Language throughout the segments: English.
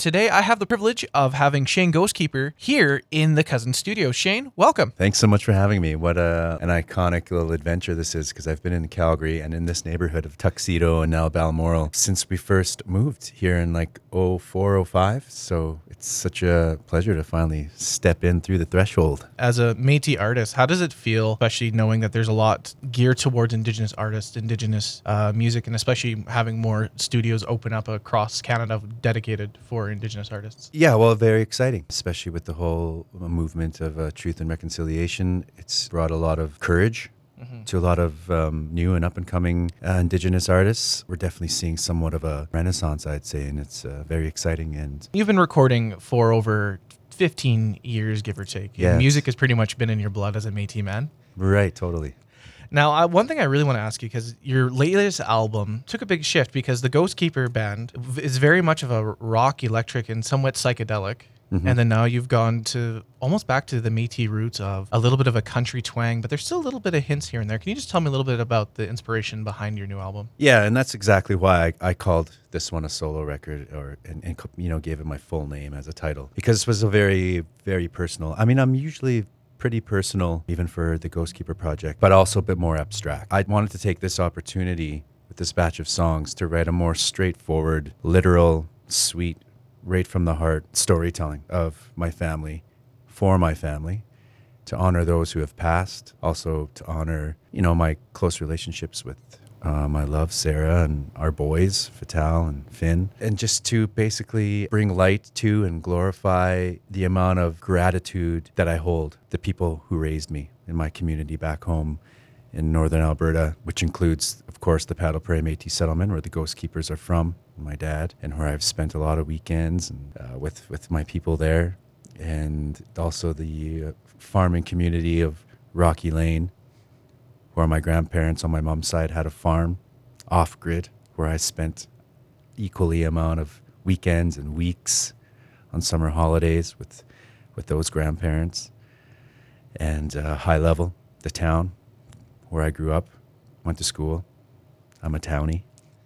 today I have the privilege of having Shane Ghostkeeper here in the Cousin Studio. Shane, welcome. Thanks so much for having me. What an iconic little adventure this is, because I've been in Calgary and in this neighborhood of Tuxedo and now Balmoral since we first moved here in like 04, 05. So it's such a pleasure to finally step in through the threshold. As a Métis artist, how does it feel, especially knowing that there's a lot geared towards Indigenous artists, Indigenous music, and especially having more studios open up across Canada dedicated for Indigenous artists? Yeah, well, very exciting, especially with the whole movement of truth and reconciliation. It's brought a lot of courage to a lot of new and up-and-coming Indigenous artists. We're definitely seeing somewhat of a renaissance, I'd say, and it's very exciting. And You've been recording for over 15 years, give or take. Yes. Music has pretty much been in your blood as a Métis man. right, totally. Now, one thing I really want to ask you, because your latest album took a big shift, because the Ghostkeeper band is very much of a rock, electric, and somewhat psychedelic. And then now you've gone to almost back to the Métis roots of a little bit of a country twang, but there's still a little bit of hints here and there. Can you just tell me a little bit about the inspiration behind your new album? Yeah, and that's exactly why I called this one a solo record, and gave it my full name as a title, because it was a very, very personal. I mean, I'm usually pretty personal, even for the Ghostkeeper project, but also a bit more abstract. I wanted to take this opportunity with this batch of songs to write a more straightforward, literal, sweet, right from the heart storytelling of my family, for my family, to honor those who have passed, also to honor, my close relationships with my love, Sarah, and our boys, Fatal and Finn, and just to basically bring light to and glorify the amount of gratitude that I hold the people who raised me in my community back home in northern Alberta, which includes, of course, the Paddle Prairie Métis settlement, where the Ghostkeepers are from, my dad, and where I've spent a lot of weekends and with my people there, and also the farming community of Rocky Lane, where my grandparents on my mom's side had a farm off-grid, where I spent equally amount of weekends and weeks on summer holidays with those grandparents. And High Level, the town where I grew up, went to school. I'm a townie.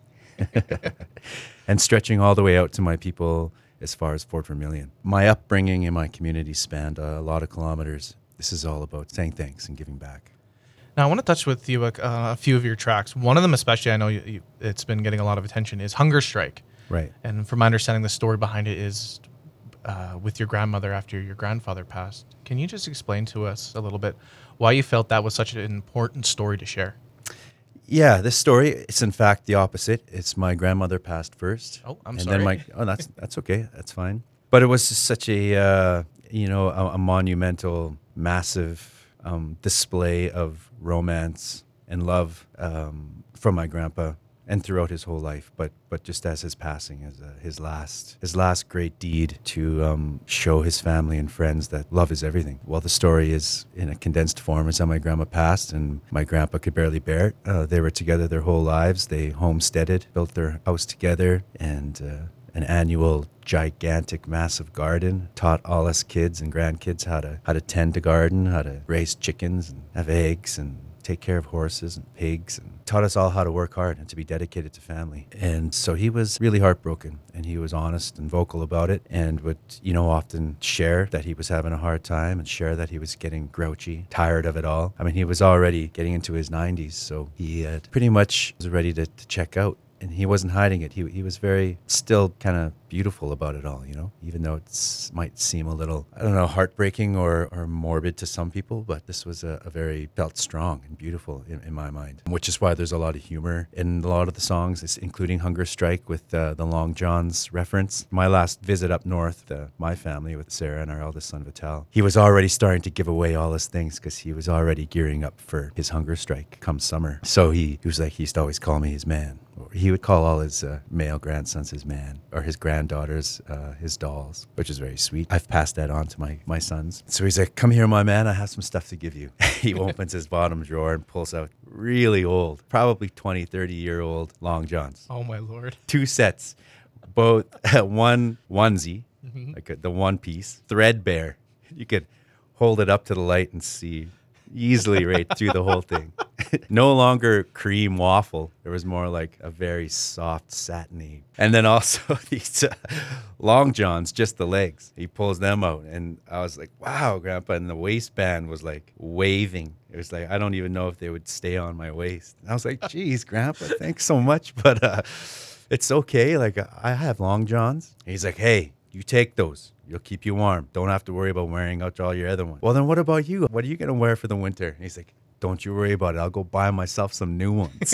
And stretching all the way out to my people as far as Fort Vermilion. My upbringing in my community spanned a lot of kilometers. This is all about saying thanks and giving back. Now, I want to touch with you a few of your tracks. One of them, especially, I know it's been getting a lot of attention, is Hunger Strike. Right. And from my understanding, the story behind it is with your grandmother after your grandfather passed. Can you just explain to us a little bit why you felt that was such an important story to share? Yeah, this story, it's in fact the opposite. It's my grandmother passed first. Oh, I'm and sorry. Then that's okay. That's fine. But it was such a monumental, massive display of romance and love from my grandpa, and throughout his whole life, but just as his passing, as his last great deed to show his family and friends that love is everything. Well, the story is in a condensed form is how my grandma passed, and my grandpa could barely bear it. They were together their whole lives. They homesteaded, built their house together, and an annual gigantic, massive garden. Taught all us kids and grandkids how to tend a garden, how to raise chickens and have eggs and take care of horses and pigs, and taught us all how to work hard and to be dedicated to family. And so he was really heartbroken, and he was honest and vocal about it, and would, often share that he was having a hard time and share that he was getting grouchy, tired of it all. I mean, he was already getting into his 90s, so he pretty much was ready to check out. And he wasn't hiding it. He was very still kind of beautiful about it all, even though it might seem a little, heartbreaking or morbid to some people. But this was a very felt strong and beautiful in my mind, which is why there's a lot of humor in a lot of the songs, including Hunger Strike with the Long Johns reference. My last visit up north, my family with Sarah and our eldest son, Vital, he was already starting to give away all his things because he was already gearing up for his hunger strike come summer. So he was like, he used to always call me his man. He would call all his male grandsons his man, or his granddaughters his dolls, which is very sweet. I've passed that on to my sons. So he's like, come here, my man, I have some stuff to give you. He opens his bottom drawer and pulls out really old, probably 20, 30-year-old Long Johns. Oh, my Lord. 2 sets, both one onesie, like the one piece, threadbare. You could hold it up to the light and see easily right through the whole thing. No longer cream waffle. There was more like a very soft, satiny. And then also these long johns, just the legs. He pulls them out. And I was like, wow, Grandpa. And the waistband was like waving. It was like, I don't even know if they would stay on my waist. And I was like, geez, Grandpa, thanks so much. But it's okay. Like, I have long johns. And he's like, hey, you take those. You'll keep you warm. Don't have to worry about wearing out all your other ones. Well, then what about you? What are you going to wear for the winter? And he's like, don't you worry about it. I'll go buy myself some new ones.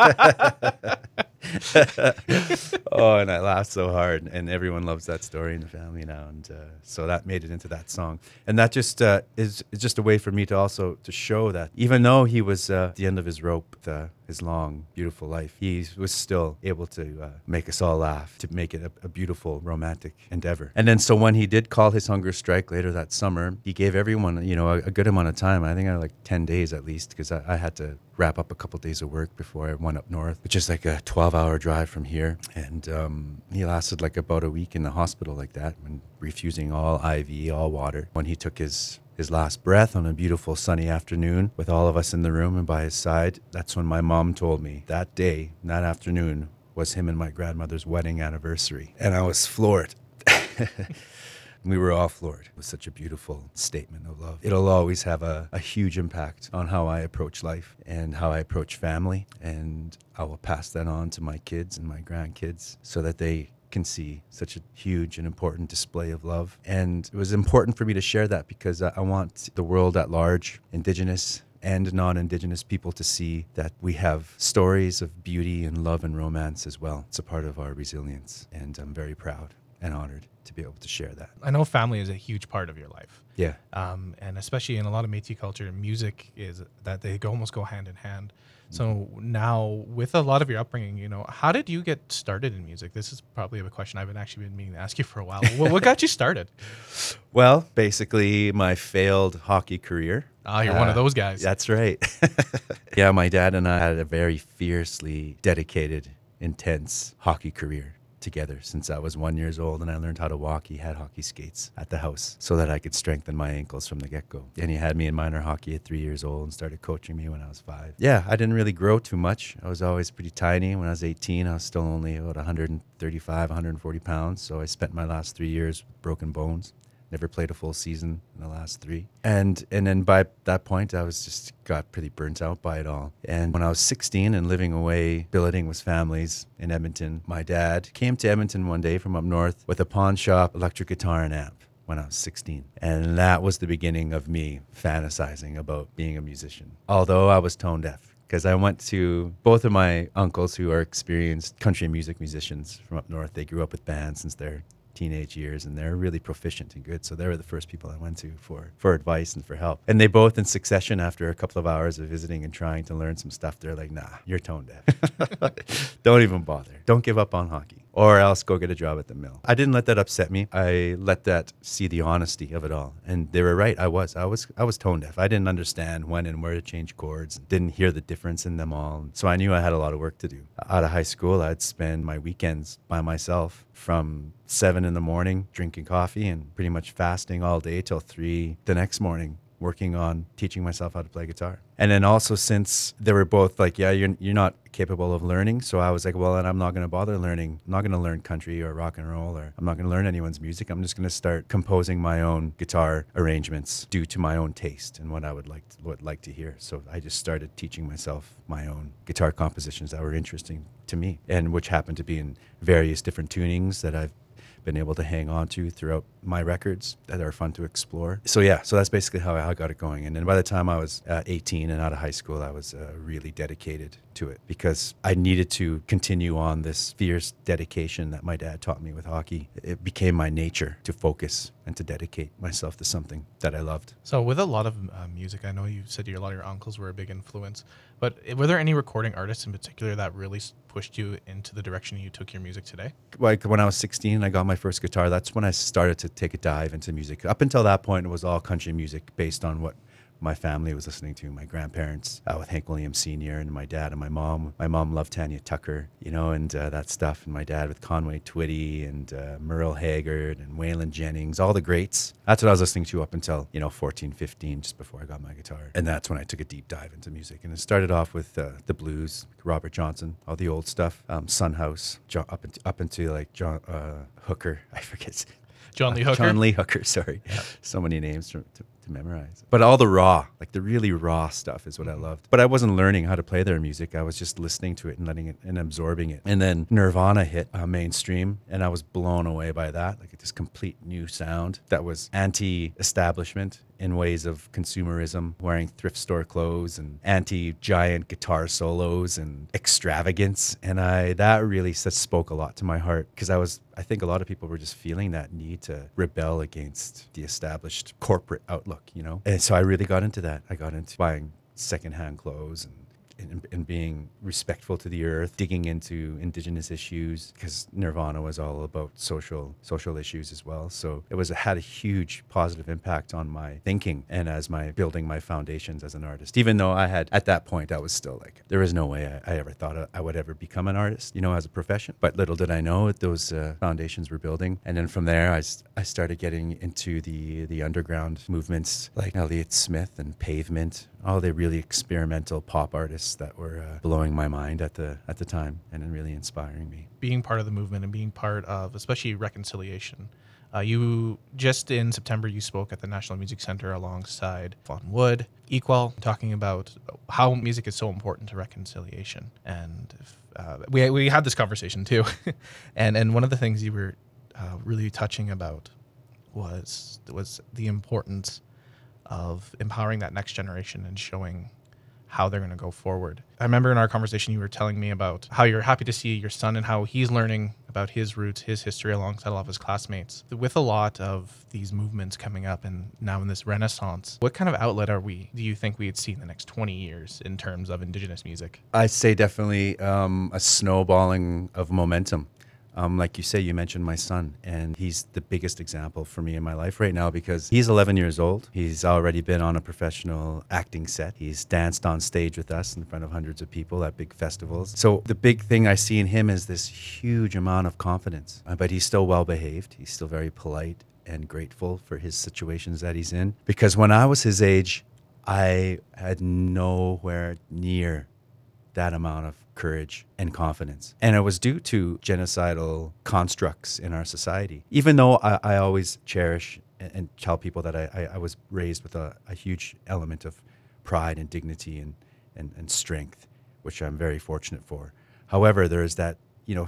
Oh, and I laughed so hard. And everyone loves that story in the family now. And so that made it into that song. And that just is just a way for me to also to show that even though he was at the end of his rope, his long, beautiful life, he was still able to make us all laugh, to make it a beautiful, romantic endeavor. And then so when he did call his hunger strike later that summer, he gave everyone, you know, a good amount of time. I think I had like 10 days at least, because I had to wrap up a couple of days of work before I went up north, which is like a 12-hour drive from here. And he lasted like about a week in the hospital like that, when refusing all IV, all water. When he took his last breath on a beautiful sunny afternoon with all of us in the room and by his side, that's when my mom told me that day, that afternoon, was him and my grandmother's wedding anniversary. And I was floored. We were all floored. It was such a beautiful statement of love. It'll always have a huge impact on how I approach life and how I approach family. And I will pass that on to my kids and my grandkids so that they can see such a huge and important display of love. And it was important for me to share that because I want the world at large, Indigenous and non-Indigenous people, to see that we have stories of beauty and love and romance as well. It's a part of our resilience. And I'm very proud and honored to be able to share that. I know family is a huge part of your life. Yeah. And especially in a lot of Métis culture, music is that they almost go hand in hand. So now with a lot of your upbringing, you know, how did you get started in music? This is probably a question I've been meaning to ask you for a while. What got you started? Well, basically my failed hockey career. You're one of those guys. That's right. Yeah, my dad and I had a very fiercely dedicated, intense hockey career together since I was 1 year old, and I learned how to walk. He had hockey skates at the house so that I could strengthen my ankles from the get-go. And he had me in minor hockey at 3 years old and started coaching me when I was 5. Yeah, I didn't really grow too much. I was always pretty tiny. When I was 18, I was still only about 135, 140 pounds. So I spent my last 3 years with broken bones. Never played a full season in the last 3. And then by that point, I was just got pretty burnt out by it all. And when I was 16 and living away, billeting with families in Edmonton, my dad came to Edmonton one day from up north with a pawn shop, electric guitar and amp when I was 16. And that was the beginning of me fantasizing about being a musician, although I was tone deaf. Because I went to both of my uncles who are experienced country music musicians from up north. They grew up with bands since they're teenage years, and they're really proficient and good. So they were the first people I went to for advice and for help. And they both, in succession, after a couple of hours of visiting and trying to learn some stuff, they're like, nah, you're tone deaf. Don't even bother. Don't give up on hockey, or else go get a job at the mill. I didn't let that upset me. I let that see the honesty of it all. And they were right. I was tone deaf. I didn't understand when and where to change chords, didn't hear the difference in them all. So I knew I had a lot of work to do. Out of high school, I'd spend my weekends by myself from 7 in the morning drinking coffee and pretty much fasting all day till 3 the next morning, working on teaching myself how to play guitar. And then also, since they were both like, yeah, you're not capable of learning. So I was like, well, then I'm not going to bother learning. I'm not going to learn country or rock and roll, or I'm not going to learn anyone's music. I'm just going to start composing my own guitar arrangements due to my own taste and what I would like to hear. So I just started teaching myself my own guitar compositions that were interesting to me, and which happened to be in various different tunings that I've been able to hang on to throughout my records that are fun to explore. So yeah, so that's basically how I got it going. And then by the time I was 18 and out of high school, I was really dedicated to it because I needed to continue on this fierce dedication that my dad taught me with hockey. It became my nature to focus and to dedicate myself to something that I loved. So with a lot of music, I know you said a lot of your uncles were a big influence, but were there any recording artists in particular that really pushed you into the direction you took your music today? Like when I was 16, I got my first guitar. That's when I started to take a dive into music. Up until that point, it was all country music based on what my family was listening to. My grandparents with Hank Williams Sr. and my dad and my mom. My mom loved Tanya Tucker, and that stuff. And my dad with Conway Twitty and Merle Haggard and Waylon Jennings, all the greats. That's what I was listening to up until, 14, 15, just before I got my guitar. And that's when I took a deep dive into music. And it started off with the blues, Robert Johnson, all the old stuff, Son House, up into like John Hooker. I forget. John Lee Hooker. John Lee Hooker, sorry. Yeah. So many names to memorize. But all the raw, like the really raw stuff is what I loved. But I wasn't learning how to play their music. I was just listening to it and letting it and absorbing it. And then Nirvana hit mainstream, and I was blown away by that. Like this complete new sound that was anti-establishment in ways of consumerism, wearing thrift store clothes and anti-giant guitar solos and extravagance. And that really spoke a lot to my heart, because I think a lot of people were just feeling that need to rebel against the established corporate outlook, And so I really got into that. I got into buying secondhand clothes and being respectful to the earth, digging into indigenous issues, because Nirvana was all about social issues as well. So it had a huge positive impact on my thinking and as my building my foundations as an artist. Even though at that point, I was still like, there was no way I ever thought I would ever become an artist, as a profession. But little did I know that those foundations were building. And then from there, I started getting into the underground movements like Elliott Smith and Pavement, all the really experimental pop artists that were blowing my mind at the time and really inspiring me. Being part of the movement and being part of, especially reconciliation. You just in September, you spoke at the National Music Center alongside Fawn Wood, Equal, talking about how music is so important to reconciliation. And we had this conversation too. and one of the things you were really touching about was the importance of empowering that next generation and showing how they're going to go forward. I remember in our conversation you were telling me about how you're happy to see your son and how he's learning about his roots, his history alongside a lot of his classmates. With a lot of these movements coming up and now in this renaissance, what kind of outlet do you think we'd see in the next 20 years in terms of Indigenous music? I'd say definitely a snowballing of momentum. Like you say, you mentioned my son, and he's the biggest example for me in my life right now, because he's 11 years old. He's already been on a professional acting set. He's danced on stage with us in front of hundreds of people at big festivals. So the big thing I see in him is this huge amount of confidence, but he's still well behaved. He's still very polite and grateful for his situations that he's in. Because when I was his age, I had nowhere near that amount of courage and confidence. And it was due to genocidal constructs in our society. Even though I always cherish and tell people that I was raised with a huge element of pride and dignity and strength, which I'm very fortunate for. However, there is that,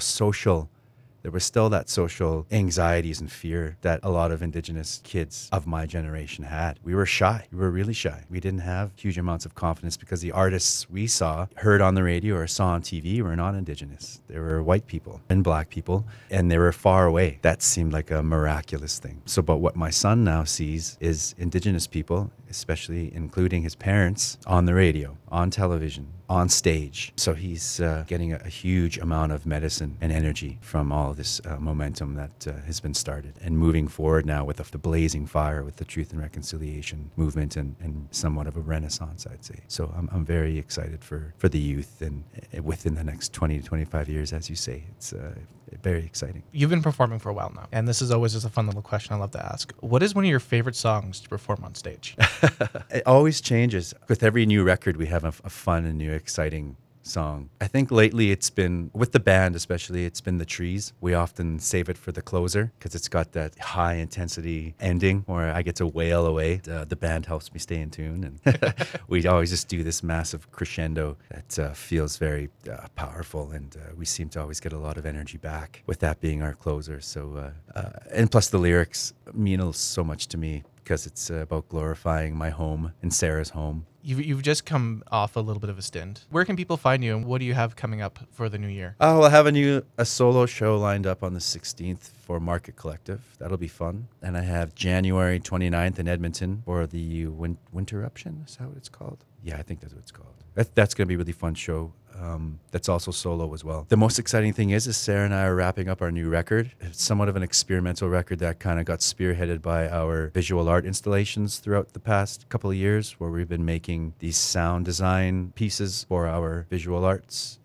there was still that social anxieties and fear that a lot of Indigenous kids of my generation had. We were shy. We were really shy. We didn't have huge amounts of confidence because the artists we heard on the radio or saw on TV were not Indigenous. They were white people and black people, and they were far away. That seemed like a miraculous thing. But what my son now sees is Indigenous people, especially including his parents, on the radio, on television, on stage. So he's getting a huge amount of medicine and energy from all of this momentum that has been started, and moving forward now with the blazing fire with the Truth and Reconciliation movement and somewhat of a renaissance, I'd say. So I'm very excited for the youth, and within the next 20 to 25 years, as you say, it's very exciting. You've been performing for a while now, and this is always just a fun little question I love to ask. What is one of your favorite songs to perform on stage? It always changes. With every new record, we have a fun and new, exciting song. I think lately it's been, with the band especially, it's been The Trees. We often save it for the closer because it's got that high intensity ending where I get to wail away. The band helps me stay in tune, and we always just do this massive crescendo that feels very powerful, and we seem to always get a lot of energy back with that being our closer. So, and plus the lyrics mean so much to me, because it's about glorifying my home and Sarah's home, You've just come off a little bit of a stint. Where can people find you, and what do you have coming up for the new year? Oh, we'll have a solo show lined up on the 16th for Market Collective. That'll be fun. And I have January 29th in Edmonton for the Winterruption. Is that what it's called? Yeah, I think that's what it's called. That's going to be a really fun show. That's also solo as well. The most exciting thing is Sarah and I are wrapping up our new record. It's somewhat of an experimental record that kind of got spearheaded by our visual art installations throughout the past couple of years, where we've been making these sound design pieces for our visual arts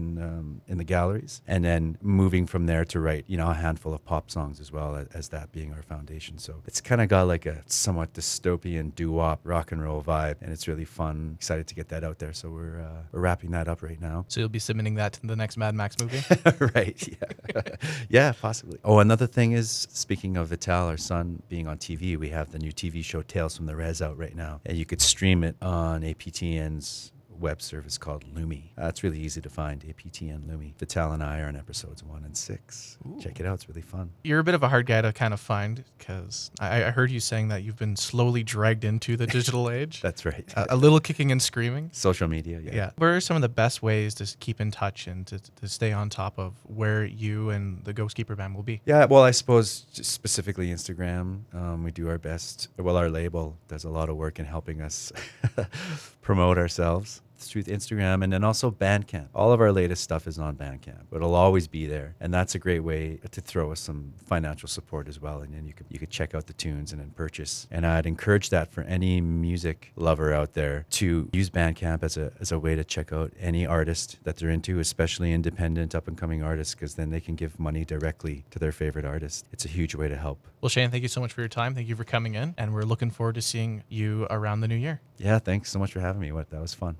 in the galleries, and then moving from there to write, a handful of pop songs as well, as that being our foundation. So it's kind of got like a somewhat dystopian doo-wop rock and roll vibe, and it's really fun. Excited to get that out there. So we're wrapping that up right now. So you'll be submitting that to the next Mad Max movie? Right, yeah. Yeah, possibly. Oh, another thing is, speaking of Vital, our son, being on TV, we have the new TV show Tales from the Res out right now. And you could stream it on APTN's web service called Lumi. It's really easy to find, APTN Lumi. Vital and I are on episodes 1 and 6. Ooh. Check it out. It's really fun. You're a bit of a hard guy to kind of find, because I heard you saying that you've been slowly dragged into the digital age. That's right. A little kicking and screaming. Social media, yeah. Yeah. What are some of the best ways to keep in touch and to stay on top of where you and the Ghost Keeper Band will be? Yeah, well, I suppose just specifically Instagram. We do our best. Well, our label does a lot of work in helping us promote ourselves through Instagram, and then also Bandcamp. All of our latest stuff is on Bandcamp. It'll always be there, and that's a great way to throw us some financial support as well. And then you could check out the tunes and then purchase. And I'd encourage that for any music lover out there to use Bandcamp as a way to check out any artist that they're into, especially independent up and coming artists, because then they can give money directly to their favorite artist. It's a huge way to help. Well, Shane, thank you so much for your time. Thank you for coming in, and we're looking forward to seeing you around the new year. Yeah, thanks so much for having me. That was fun.